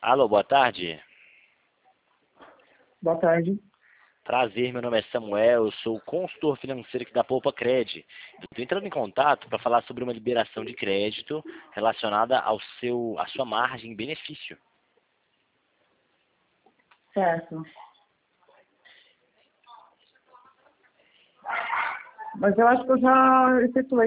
Alô, boa tarde. Boa tarde. Prazer, meu nome é Samuel, eu sou consultor financeiro aqui da Poupa Cred. Estou entrando em contato para falar sobre uma liberação de crédito relacionada à sua margem e benefício. Certo. Mas eu acho que eu já efetuei